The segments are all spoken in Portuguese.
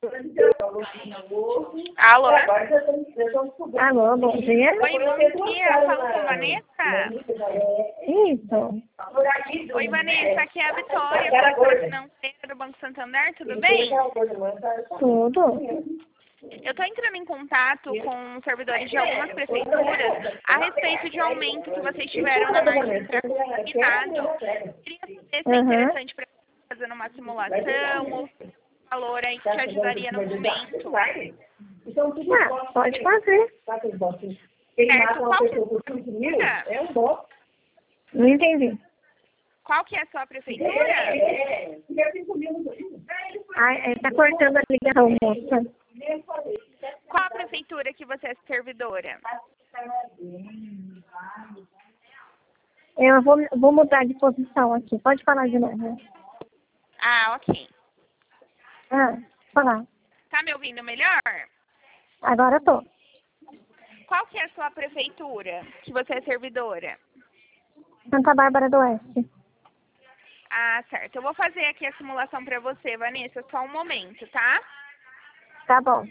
Alô? Alô, bom dia. Oi, bom dia. Fala com Vanessa? Isso. Oi, Vanessa. Aqui é a Vitória, consultora financeira do Banco Santander. Tudo bem? Tudo. Eu estou entrando em contato com servidores de algumas prefeituras a respeito de aumento que vocês tiveram na margem de consignado. Queria saber se é interessante para fazer uma simulação ou se o valor aí que te ajudaria no momento. Pode fazer. Certo. Qual que é a sua prefeitura? Não entendi. Qual que é a sua prefeitura? Tá cortando a ligação, moça. Qual a prefeitura que você é servidora? Eu vou mudar de posição aqui. Pode falar de novo. Ah, ok. Falar. Tá me ouvindo melhor? Agora eu tô. Qual que é a sua prefeitura que você é servidora? Santa Bárbara do Oeste. Ah, certo. Eu vou fazer aqui a simulação para você, Vanessa, só um momento, tá? Tá bom.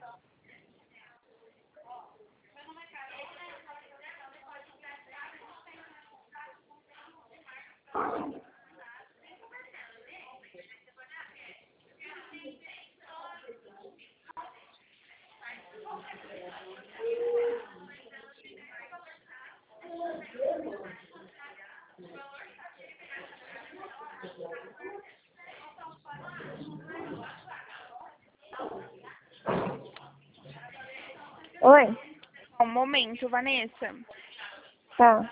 Oi? Um momento, Vanessa. Tá.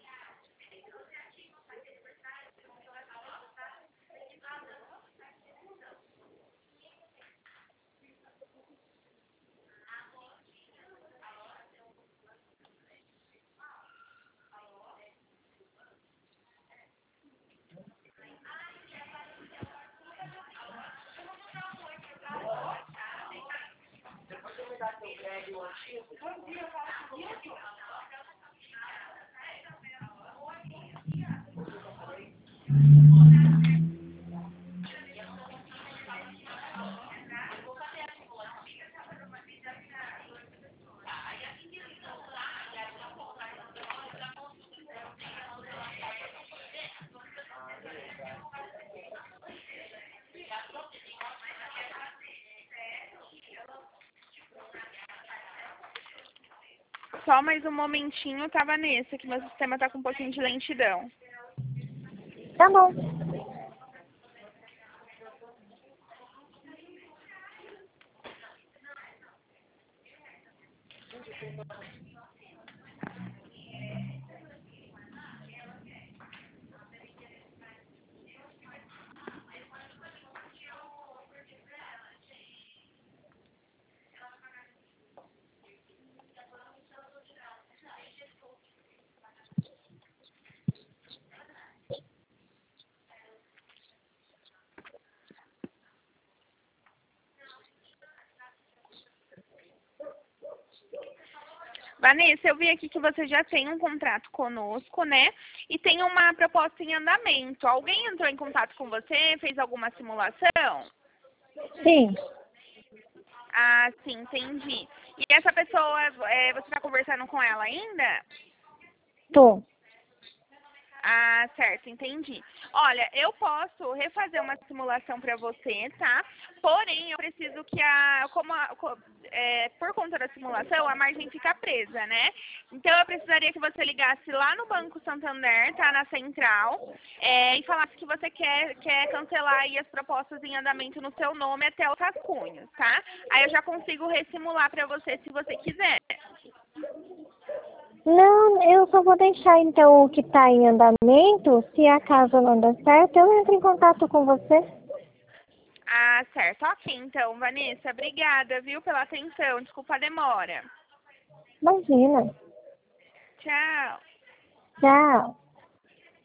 Só mais um momentinho, tá, Vanessa, que meu sistema tá com um pouquinho de lentidão. Tá bom. Vanessa, eu vi aqui que você já tem um contrato conosco, né? E tem uma proposta em andamento. Alguém entrou em contato com você, fez alguma simulação? Sim. Ah, sim, entendi. E essa pessoa, você está conversando com ela ainda? Tô. Ah, certo, entendi. Olha, eu posso refazer uma simulação para você, tá? Porém, eu preciso que por conta da simulação, a margem fica presa, né? Então, eu precisaria que você ligasse lá no Banco Santander, tá? Na central, e falasse que você quer cancelar aí as propostas em andamento no seu nome até os rascunhos, tá? Aí eu já consigo ressimular para você se você quiser. Não, eu só vou deixar então o que tá em andamento. Se acaso não der certo, eu entro em contato com você. Ah, certo. Ok, então, Vanessa, obrigada, viu, pela atenção. Desculpa a demora. Imagina. Tchau. Tchau.